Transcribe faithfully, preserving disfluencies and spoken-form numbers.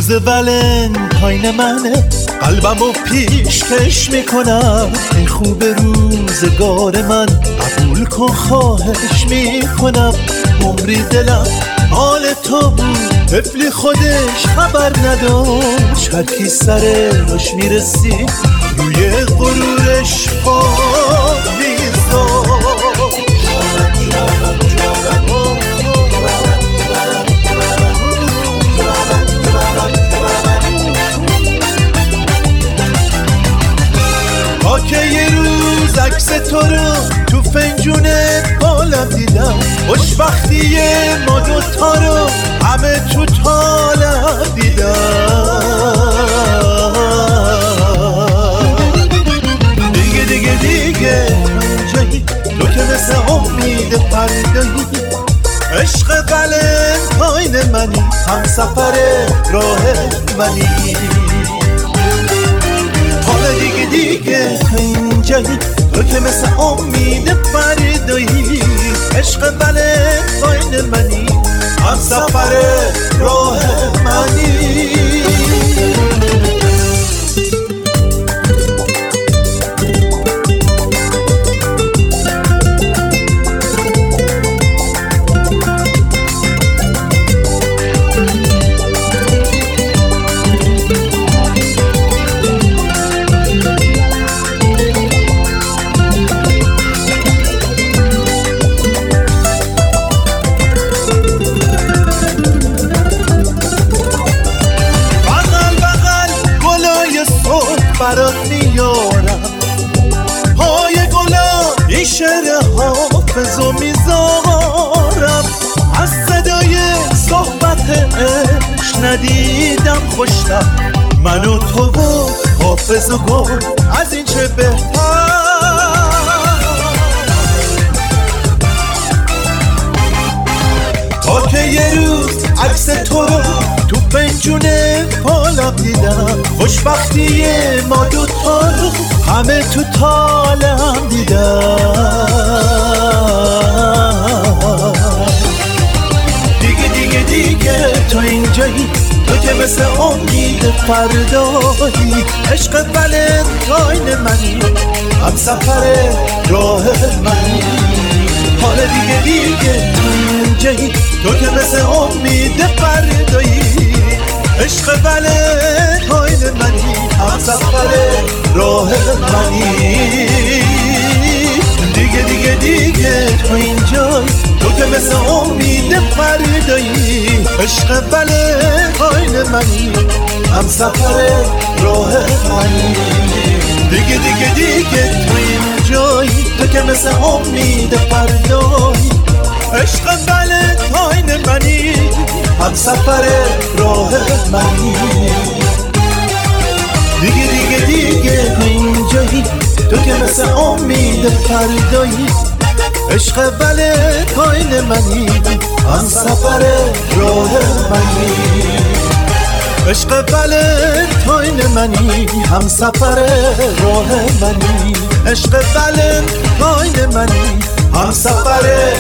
روز ولنتاین منه، قلبمو پیشکش میکنم. ای خوب روزگار من، قبول کن خواهش میکنم. عمری دلم مال تو بود، طفلی خودش خبر نداشت. هر کی سر راش میرسید روی غرورش پا میذاشت. تا که یه روز عکس تو رو تو فنجون بالم دیدم، خوشبختی ما دوتا رو همه تو طالم دیدم. دیگه دیگه دیگه تو اینجایی، تو که مثل امید فردایی. عشق ولنتاین منی، هم سفر راه منی. حالا دیگه دیگه تو اینجایی، تو که مثل امید فردایی. عشق ولنتاین منی، هم سفر راه منی. برات میارم پای گلا، این شعر حافظو میذارم. از صدای صحبت عشق ندیدم خوشتر، من و تو و حافظ و گل، از این چه بهتر. تا که یه روز عکس تو رو تو پنجون پالم دیدم، خوشبختی ما دوتا رو همه تو طالم دیدم. دیگه دیگه دیگه تو اینجایی، تو که مثل امید فردایی. عشق ولنتاین منی، هم سفر راه منی. حالا دیگه دیگه تو اینجایی، تو که مثل امید فردایی. عشق ولنتاین منی، هم سفر راه منی. دیگه دیگه دیگه تو اینجایی، تو که مثل امید فردایی. عشق ولنتاین منی، هم سفر راه منی. دیگه دیگه دیگه تو اینجایی، تو که مثل امید فردایی. عشق ولنتاین منی، هم سفر راه منی. دیگه دیگه دیگه تو اینجایی، تو که مثل امید فردایی. عشق ولنتاین منی، هم سفر راه منی. عشق ولنتاین منی، هم سفر راه منی. عشق ولنتاین منی، هم سفر